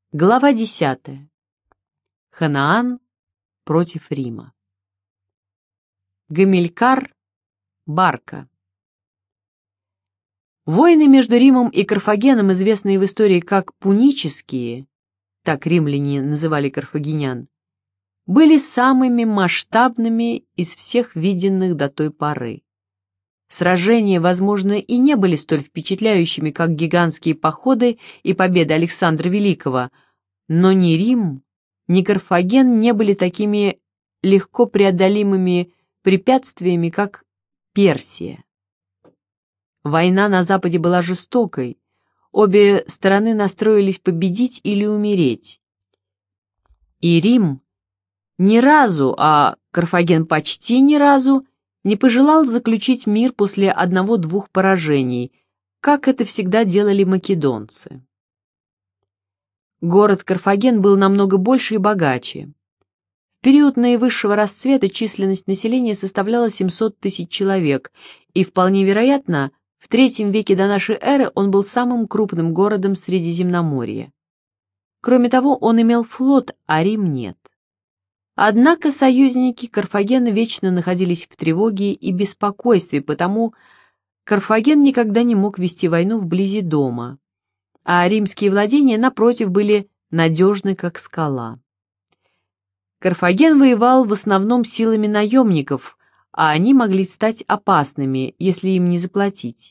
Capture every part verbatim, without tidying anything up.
Глава десятая. Ханаан против Рима. Гамилькар Барка. Войны между Римом и Карфагеном, известные в истории как пунические, так римляне называли карфагенян, были самыми масштабными из всех виденных до той поры. Сражения, возможно, и не были столь впечатляющими, как гигантские походы и победы Александра Великого, но ни Рим, ни Карфаген не были такими легко преодолимыми препятствиями, как Персия. Война на Западе была жестокой, обе стороны настроились победить или умереть. И Рим ни разу, а Карфаген почти ни разу, не пожелал заключить мир после одного-двух поражений, как это всегда делали македонцы. Город Карфаген был намного больше и богаче. В период наивысшего расцвета численность населения составляла семьсот тысяч человек, и вполне вероятно, в третьем веке до нашей эры он был самым крупным городом Средиземноморья. Кроме того, он имел флот, а Рим нет. Однако союзники Карфагена вечно находились в тревоге и беспокойстве, потому Карфаген никогда не мог вести войну вблизи дома, а римские владения, напротив, были надежны, как скала. Карфаген воевал в основном силами наемников, а они могли стать опасными, если им не заплатить.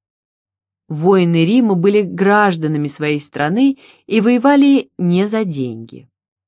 Воины Рима были гражданами своей страны и воевали не за деньги.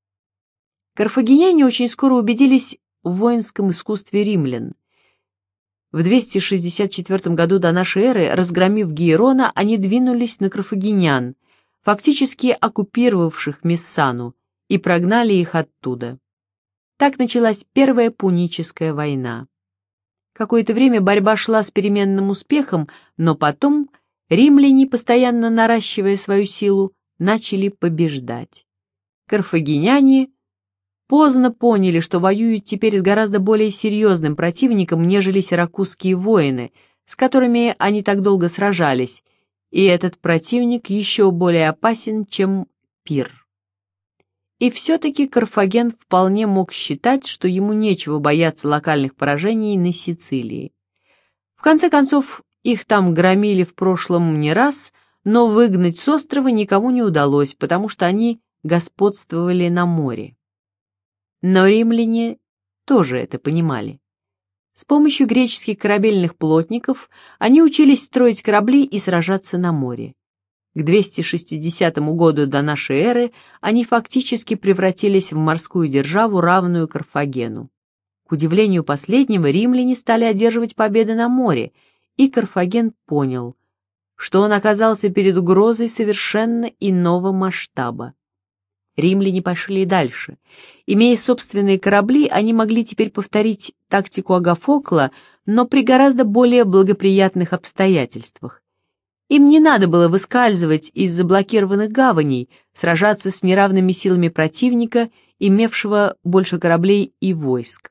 Карфагеняне очень скоро убедились в воинском искусстве римлян. В двести шестьдесят четвёртом году до нашей эры, разгромив Гиерона, они двинулись на карфагенян, фактически оккупировавших Мессану, и прогнали их оттуда. Так началась Первая Пуническая война. Какое-то время борьба шла с переменным успехом, но потом римляне, постоянно наращивая свою силу, начали побеждать. Карфагеняне поздно поняли, что воюют теперь с гораздо более серьезным противником, нежели сиракузские воины, с которыми они так долго сражались, и этот противник еще более опасен, чем Пир. И все-таки Карфаген вполне мог считать, что ему нечего бояться локальных поражений на Сицилии. В конце концов, их там громили в прошлом не раз, но выгнать с острова никому не удалось, потому что они господствовали на море. Но римляне тоже это понимали. С помощью греческих корабельных плотников они учились строить корабли и сражаться на море. К двести шестидесятому году до нашей эры они фактически превратились в морскую державу, равную Карфагену. К удивлению последнего, римляне стали одерживать победы на море, и Карфаген понял, что он оказался перед угрозой совершенно иного масштаба. Римляне пошли дальше. Имея собственные корабли, они могли теперь повторить тактику Агафокла, но при гораздо более благоприятных обстоятельствах. Им не надо было выскальзывать из заблокированных гаваней, сражаться с неравными силами противника, имевшего больше кораблей и войск.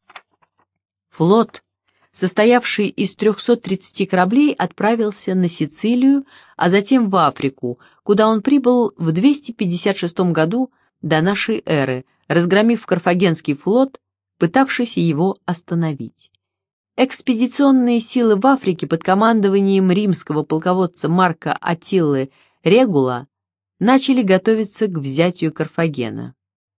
Флот, состоявший из трёхсот тридцати кораблей, отправился на Сицилию, а затем в Африку, куда он прибыл в двести пятьдесят шестом году до нашей эры, разгромив Карфагенский флот, пытавшийся его остановить. Экспедиционные силы в Африке под командованием римского полководца Марка Аттилы Регула начали готовиться к взятию Карфагена.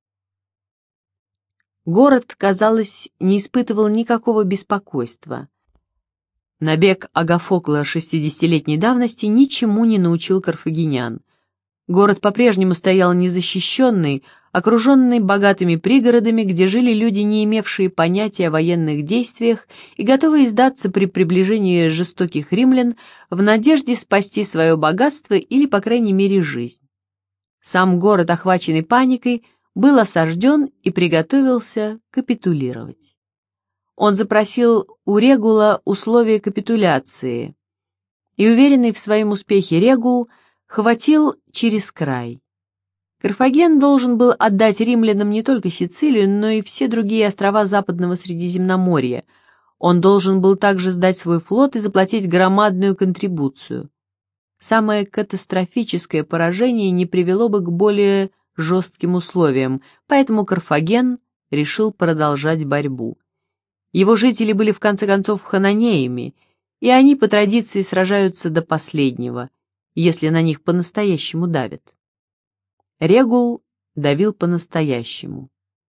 Город, казалось, не испытывал никакого беспокойства. Набег Агафокла шестидесятилетней давности ничему не научил карфагенян. Город по-прежнему стоял незащищенный, окруженный богатыми пригородами, где жили люди, не имевшие понятия о военных действиях и готовые сдаться при приближении жестоких римлян в надежде спасти свое богатство или, по крайней мере, жизнь. Сам город, охваченный паникой, был осажден и приготовился капитулировать. Он запросил у Регула условия капитуляции, и, уверенный в своем успехе Регул, хватил через край. Карфаген должен был отдать римлянам не только Сицилию, но и все другие острова Западного Средиземноморья. Он должен был также сдать свой флот и заплатить громадную контрибуцию. самое катастрофическое поражение не привело бы к более жестким условиям, поэтому Карфаген решил продолжать борьбу. Его жители были в конце концов хананеями, и они по традиции сражаются до последнего, если на них по-настоящему давят. Регул давил по-настоящему.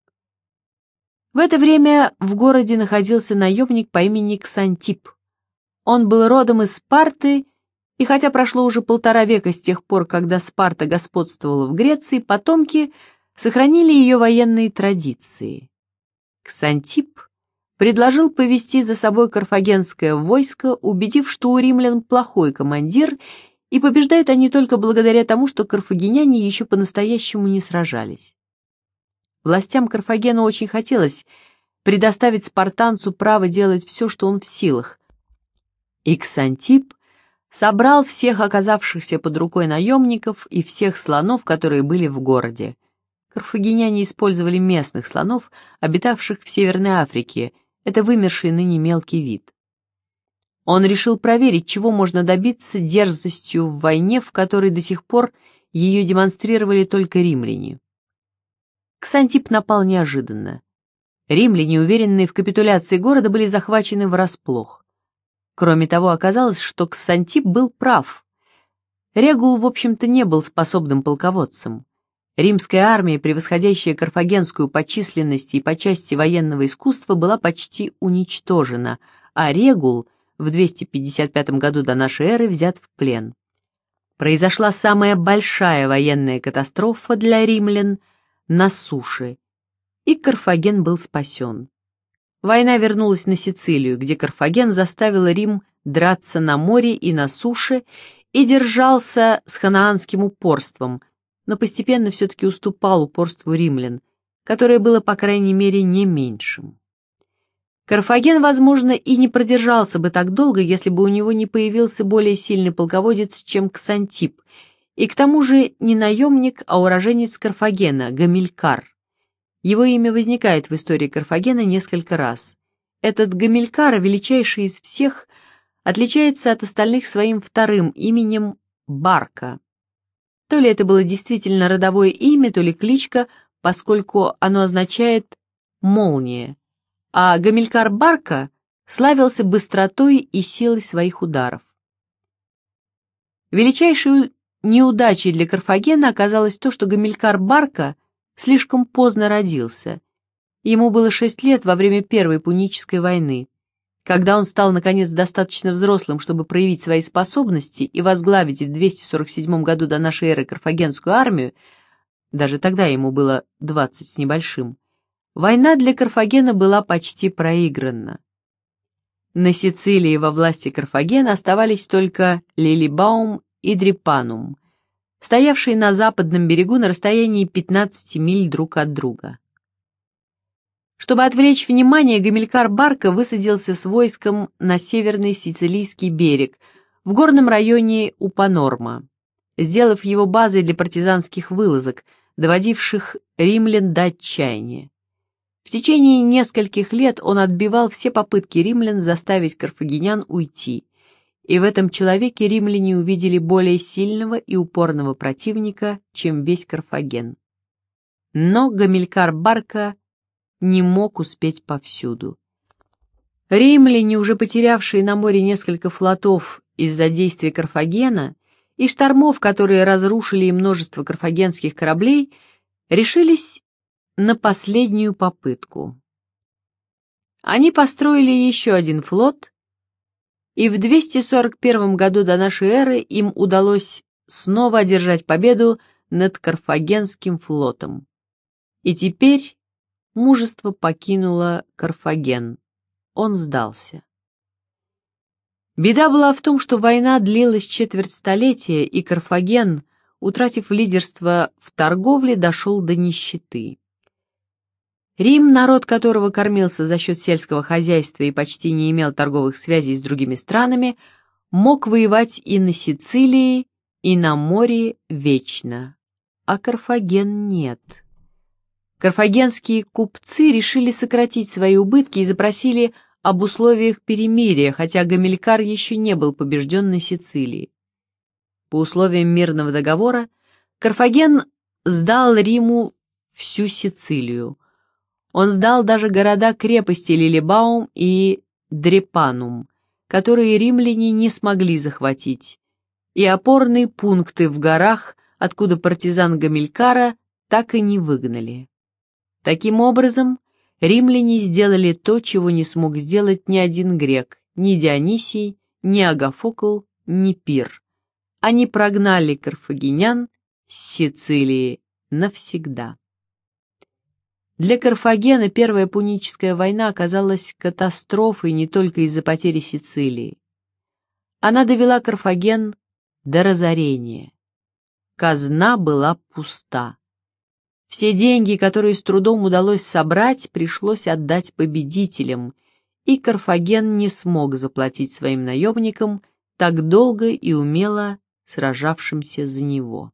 В это время в городе находился наемник по имени Ксантип. Он был родом из Спарты, и хотя прошло уже полтора века с тех пор, когда Спарта господствовала в Греции, потомки сохранили ее военные традиции. Ксантип предложил повести за собой карфагенское войско, убедив, что у римлян плохой командир, и побеждают они только благодаря тому, что карфагеняне еще по-настоящему не сражались. Властям Карфагена очень хотелось предоставить спартанцу право делать все, что он в силах, и Ксантип собрал всех оказавшихся под рукой наемников и всех слонов, которые были в городе. Карфагеняне использовали местных слонов, обитавших в Северной Африке, это вымерший ныне мелкий вид. Он решил проверить, чего можно добиться дерзостью в войне, в которой до сих пор ее демонстрировали только римляне. Ксантип напал неожиданно. Римляне, уверенные в капитуляции города, были захвачены врасплох. Кроме того, оказалось, что Ксантип был прав. Регул, в общем-то, не был способным полководцем. Римская армия, превосходящая карфагенскую по численности и по части военного искусства, была почти уничтожена, а Регул в двести пятьдесят пятом году до нашей эры взят в плен. Произошла самая большая военная катастрофа для римлян на суше, и Карфаген был спасен. Война вернулась на Сицилию, где Карфаген заставил Рим драться на море и на суше и держался с ханаанским упорством, но постепенно все-таки уступал упорству римлян, которое было, по крайней мере, не меньшим. Карфаген, возможно, и не продержался бы так долго, если бы у него не появился более сильный полководец, чем Ксантип, и к тому же не наемник, а уроженец Карфагена, Гамилькар. Его имя возникает в истории Карфагена несколько раз. Этот Гамилькар, величайший из всех, отличается от остальных своим вторым именем Барка. То ли это было действительно родовое имя, то ли кличка, поскольку оно означает «молния», а Гамилькар Барка славился быстротой и силой своих ударов. Величайшей неудачей для Карфагена оказалось то, что Гамилькар Барка слишком поздно родился. Ему было шесть лет во время Первой Пунической войны. Когда он стал, наконец, достаточно взрослым, чтобы проявить свои способности и возглавить в двести сорок седьмом году до нашей эры карфагенскую армию, даже тогда ему было двадцать с небольшим, война для Карфагена была почти проиграна. На Сицилии во власти Карфагена оставались только Лилибаум и Дрепанум, стоявшие на западном берегу на расстоянии пятнадцати миль друг от друга. Чтобы отвлечь внимание, Гамилькар Барка высадился с войском на северный сицилийский берег, в горном районе Упанорма, сделав его базой для партизанских вылазок, доводивших римлян до отчаяния. В течение нескольких лет он отбивал все попытки римлян заставить карфагенян уйти, и в этом человеке римляне увидели более сильного и упорного противника, чем весь Карфаген. Но Гамилькар Барка не мог успеть повсюду. Римляне, уже потерявшие на море несколько флотов из-за действий Карфагена и штормов, которые разрушили множество карфагенских кораблей, решились на последнюю попытку. Они построили еще один флот, и в двести сорок первом году до нашей эры им удалось снова одержать победу над Карфагенским флотом. И теперь мужество покинуло Карфаген. Он сдался. Беда была в том, что война длилась четверть столетия, и Карфаген, утратив лидерство в торговле, дошел до нищеты. Рим, народ которого кормился за счет сельского хозяйства и почти не имел торговых связей с другими странами, мог воевать и на Сицилии, и на море вечно, а Карфаген нет. Карфагенские купцы решили сократить свои убытки и запросили об условиях перемирия, хотя Гамилькар еще не был побежден на Сицилии. По условиям мирного договора Карфаген сдал Риму всю Сицилию. Он сдал даже города-крепости Лилибаум и Дрепанум, которые римляне не смогли захватить, и опорные пункты в горах, откуда партизан Гамилькара так и не выгнали. Таким образом, римляне сделали то, чего не смог сделать ни один грек, ни Дионисий, ни Агафокл, ни Пир. Они прогнали карфагенян с Сицилии навсегда. Для Карфагена Первая Пуническая война оказалась катастрофой не только из-за потери Сицилии. Она довела Карфаген до разорения. Казна была пуста. Все деньги, которые с трудом удалось собрать, пришлось отдать победителям, и Карфаген не смог заплатить своим наемникам, так долго и умело сражавшимся за него.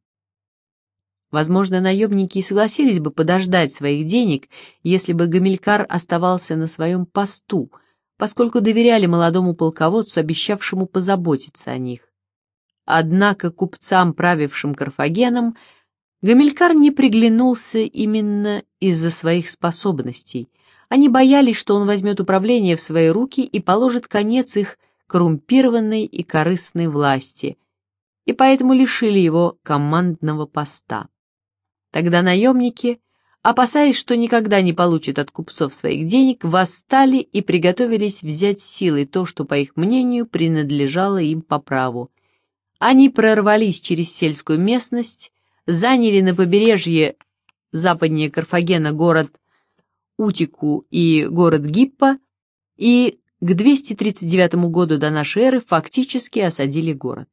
Возможно, наемники и согласились бы подождать своих денег, если бы Гамилькар оставался на своем посту, поскольку доверяли молодому полководцу, обещавшему позаботиться о них. Однако купцам, правившим Карфагеном, Гамилькар не приглянулся именно из-за своих способностей. Они боялись, что он возьмет управление в свои руки и положит конец их коррумпированной и корыстной власти, и поэтому лишили его командного поста. Тогда наемники, опасаясь, что никогда не получат от купцов своих денег, восстали и приготовились взять силой то, что, по их мнению, принадлежало им по праву. Они прорвались через сельскую местность, заняли на побережье западнее Карфагена город Утику и город Гиппо и к двести тридцать девятому году до нашей эры фактически осадили город.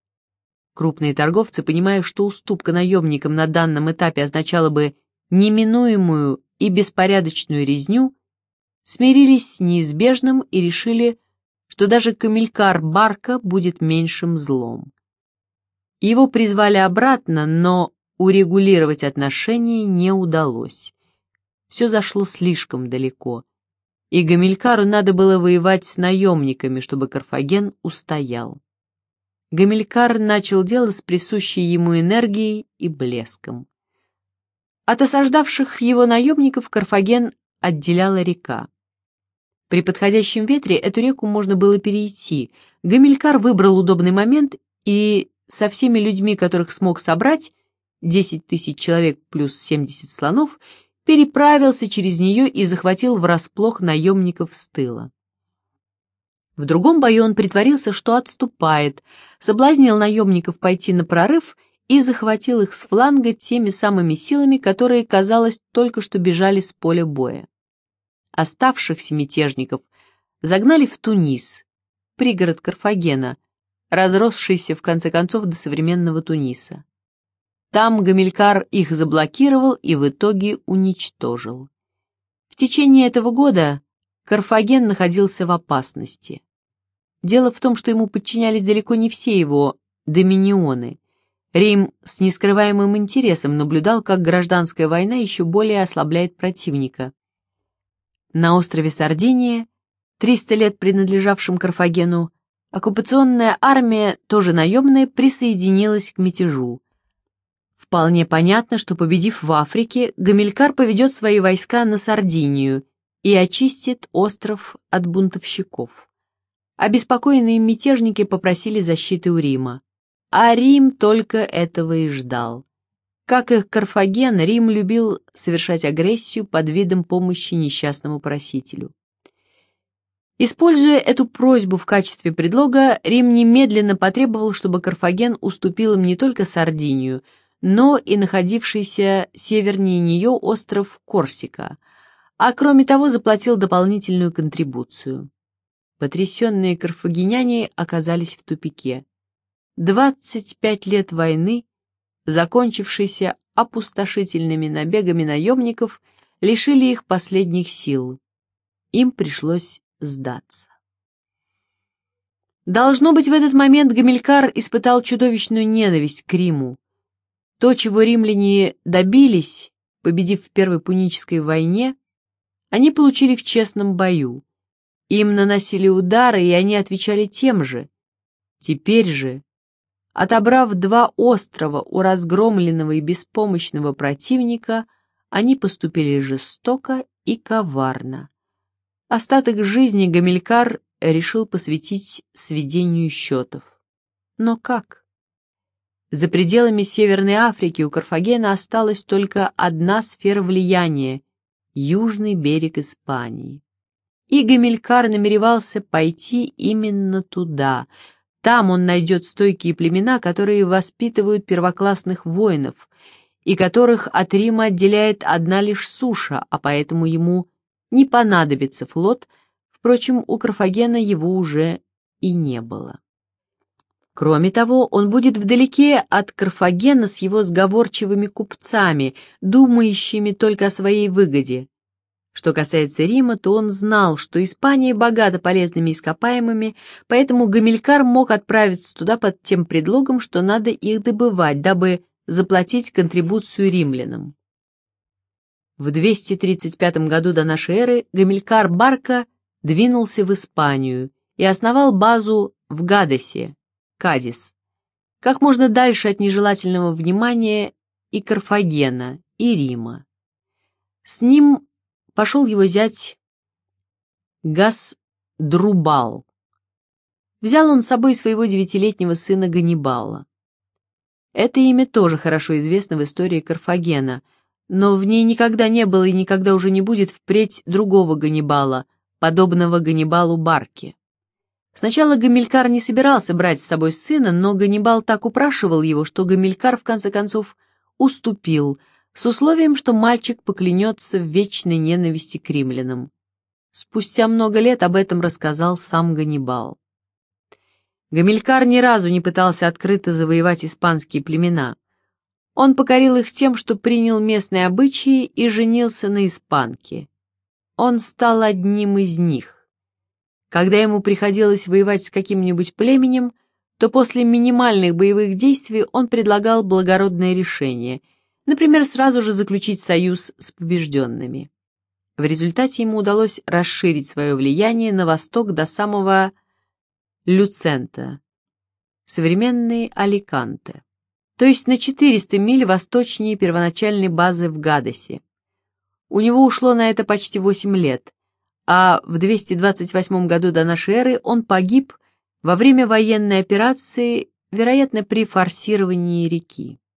Крупные торговцы, понимая, что уступка наемникам на данном этапе означала бы неминуемую и беспорядочную резню, смирились с неизбежным и решили, что даже Гамилькар Барка будет меньшим злом. Его призвали обратно, но урегулировать отношения не удалось. Все зашло слишком далеко, и Гамилькару надо было воевать с наемниками, чтобы Карфаген устоял. Гамилькар начал дело с присущей ему энергией и блеском. От осаждавших его наемников Карфаген отделяла река. При подходящем ветре эту реку можно было перейти. Гамилькар выбрал удобный момент и со всеми людьми, которых смог собрать, десять тысяч человек плюс семьдесят слонов, переправился через нее и захватил врасплох наемников с тыла. В другом бою он притворился, что отступает, соблазнил наемников пойти на прорыв и захватил их с фланга теми самыми силами, которые, казалось, только что бежали с поля боя. Оставшихся мятежников загнали в Тунис, пригород Карфагена, разросшийся в конце концов до современного Туниса. Там Гамилькар их заблокировал и в итоге уничтожил. В течение этого года Карфаген находился в опасности. Дело в том, что ему подчинялись далеко не все его доминионы. Рим с нескрываемым интересом наблюдал, как гражданская война еще более ослабляет противника. На острове Сардиния, триста лет принадлежавшем Карфагену, оккупационная армия, тоже наемная, присоединилась к мятежу. Вполне понятно, что, победив в Африке, Гамилькар поведет свои войска на Сардинию и очистит остров от бунтовщиков. Обеспокоенные мятежники попросили защиты у Рима, а Рим только этого и ждал. Как и Карфаген, Рим любил совершать агрессию под видом помощи несчастному просителю. Используя эту просьбу в качестве предлога, Рим немедленно потребовал, чтобы Карфаген уступил им не только Сардинию, но и находившийся севернее нее остров Корсика, а кроме того заплатил дополнительную контрибуцию. Потрясенные карфагеняне оказались в тупике. двадцать пять лет войны, закончившейся опустошительными набегами наемников, лишили их последних сил. Им пришлось сдаться. Должно быть, в этот момент Гамилькар испытал чудовищную ненависть к Риму. То, чего римляне добились, победив в Первой Пунической войне, они получили в честном бою. Им наносили удары, и они отвечали тем же. Теперь же Отобрав два острова у разгромленного и беспомощного противника, они поступили жестоко и коварно. Остаток жизни Гамилькар решил посвятить сведению счетов. Но как? За пределами Северной Африки у Карфагена осталась только одна сфера влияния — южный берег Испании. И Гамилькар намеревался пойти именно туда. Там он найдет стойкие племена, которые воспитывают первоклассных воинов, и которых от Рима отделяет одна лишь суша, а поэтому ему не понадобится флот, впрочем, у Карфагена его уже и не было. Кроме того, он будет вдалеке от Карфагена с его сговорчивыми купцами, думающими только о своей выгоде. Что касается Рима, то он знал, что Испания богата полезными ископаемыми, поэтому Гамилькар мог отправиться туда под тем предлогом, что надо их добывать, дабы заплатить контрибуцию римлянам. В двести тридцать пятом году до нашей эры Гамилькар Барка двинулся в Испанию и основал базу в Гадесе, Кадис, как можно дальше от нежелательного внимания и Карфагена, и Рима. С ним пошел его зять Гасдрубал. Взял он с собой своего девятилетнего сына Ганнибала. Это имя тоже хорошо известно в истории Карфагена, но в ней никогда не было и никогда уже не будет впредь другого Ганнибала, подобного Ганнибалу Барке. Сначала Гамилькар не собирался брать с собой сына, но Ганнибал так упрашивал его, что Гамилькар в конце концов уступил, с условием, что мальчик поклянется в вечной ненависти к римлянам. Спустя много лет об этом рассказал сам Ганнибал. Гамилькар ни разу не пытался открыто завоевать испанские племена. Он покорил их тем, что принял местные обычаи и женился на испанке. Он стал одним из них. Когда ему приходилось воевать с каким-нибудь племенем, то после минимальных боевых действий он предлагал благородное решение, например, сразу же заключить союз с побежденными. В результате ему удалось расширить свое влияние на восток до самого Люцента, современный Аликанте, то есть на четыреста миль восточнее первоначальной базы в Гадесе. У него ушло на это почти восемь лет, а в двести двадцать восьмом году до нашей эры он погиб во время военной операции, вероятно, при форсировании реки.